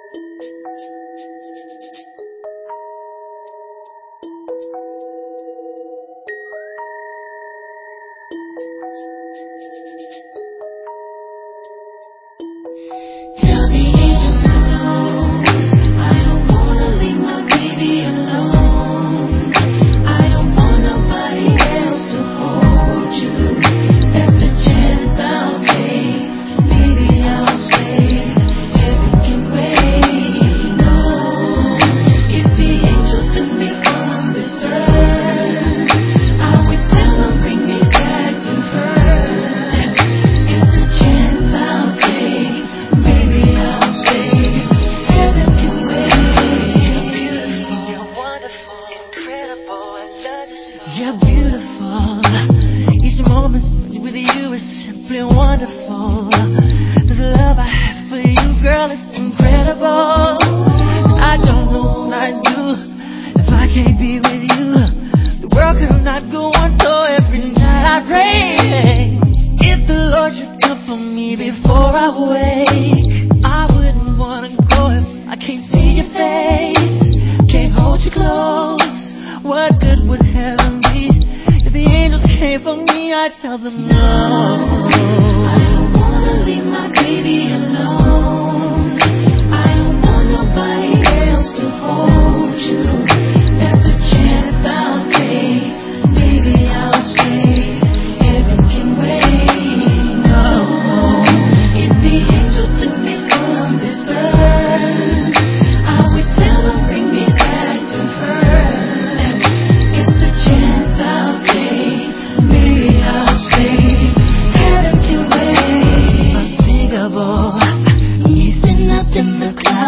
Tell the angels hello. I don't wanna leave my baby alone. I don't want nobody else to hold you. That's a chance I'll take. Maybe I'll stay. Heaven can wait. No, if the angels took me from this earth, I would tell them bring me back to her. It's a chance I'll take. Maybe I'll stay. Heaven can wait. You're wonderful, incredible, I love you so. You're beautiful. Each moment spent with you is simply wonderful. The love I have for you, girl, it's incredible. I don't know what I'd do if I can't be with you. The world could not go on, so every night I pray. If the Lord should come for me before I wake, I wouldn't wanna go if I can't see your face, can't hold you close. What good would heaven be if the angels came for me? I'd tell them no. I don't wanna leave my baby alone. I don't want nobody else to hold you. That's a chance I'll take. Maybe I'll stay. Heaven can wait. No, if the angels took me from this earth, I would tell them bring me back to her. It's a chance I'll take. Maybe I'll stay. Heaven can wait. Unthinkable, me sitting up in the clouds.